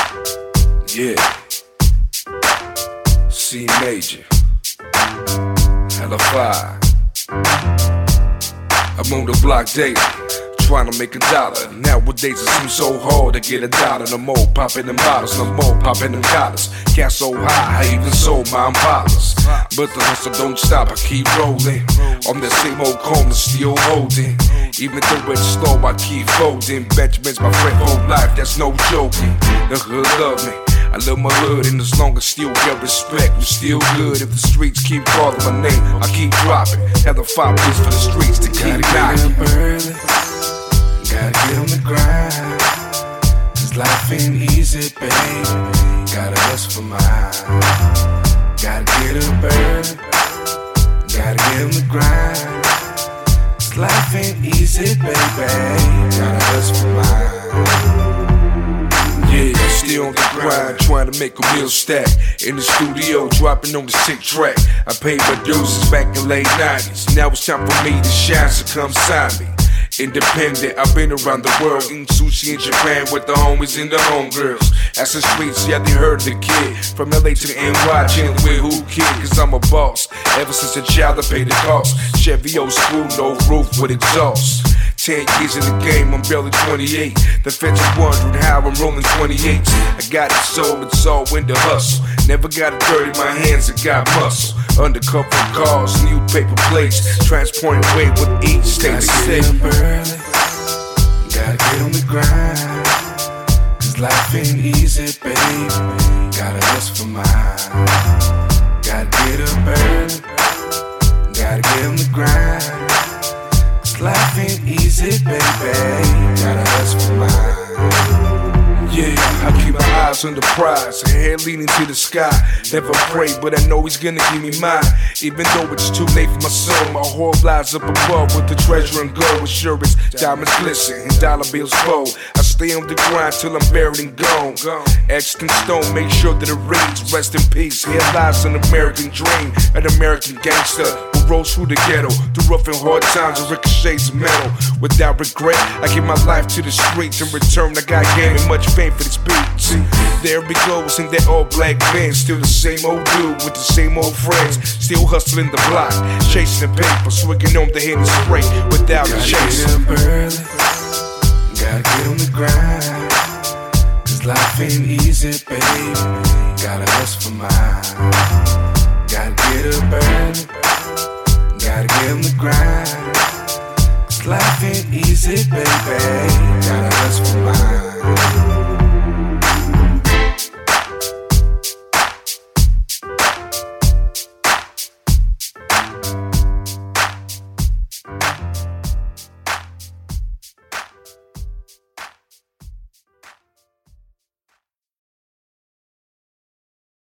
Yeah. C major. Hella fire. I'm on the block daily, trying to make a dollar. Nowadays it seems so hard to get a dollar. No more popping them bottles, no more popping them collars. Gas so high, I even sold my Impalas. But the hustle don't stop, I keep rolling. I'm the same old corner, still holding. Even though it's slow, I keep folding. Benjamin's my friend for life, that's no joking. The hood love me, I love my hood, and as long as still get respect, we're still good. If the streets keep calling my name, I keep dropping. Have the 5 years for the streets to keep knocking. Gotta get on the grind, cause life ain't easy, baby. Gotta hustle for mine. Gotta get up early, gotta get on the grind, cause life ain't easy, baby. Gotta hustle for mine. Yeah, still on the grind, trying to make a meal stack. In the studio, dropping on the sick track. I paid my dues back in late 90s. Now it's time for me to shine, so come sign me. Independent, I've been around the world, eating sushi in Japan with the homies and the homegirls. As the streets, yeah, they heard the kid. From LA to the NY, chillin' with who kid, cause I'm a boss. Ever since a child, I paid the cost. Chevy old school, no roof with exhaust. 10 years in the game, I'm barely 28. The feds are wondering how I'm rolling 28. I got it so it's all in the hustle. Never got it dirty, my hands have got muscle. Undercover cars, new paper plates, transporting weight with each state Gotta get up early, gotta get on the grind, cause life ain't easy, baby. Gotta hustle for mine. Gotta get up early, gotta get on the grind, cause life ain't easy, baby. Gotta hustle for mine. Yeah, I keep my eyes on the prize, head leaning to the sky. Never pray, but I know he's gonna give me mine. Even though it's too late for my soul, my heart lies up above with the treasure and gold assurance. Diamonds glisten and dollar bills fold. I stay on the grind till I'm buried and gone. Etched in stone, make sure that it reads. Rest in peace, here lies an American dream. An American gangster who rose through the ghetto, through rough and hard times and ricochets of metal. Without regret, I give my life to the streets. In return, I got game and much fame for this beat. See, there he goes in that all black van. Still the same old dude with the same old friends. Still hustling the block, chasing the paper, swinging on the Henny spray without a chase. Gotta get up early, gotta get on the grind, cause life ain't easy, baby. Gotta hustle for mine. Gotta get up early, gotta get on the grind, cause life ain't easy, baby. Gotta hustle for mine.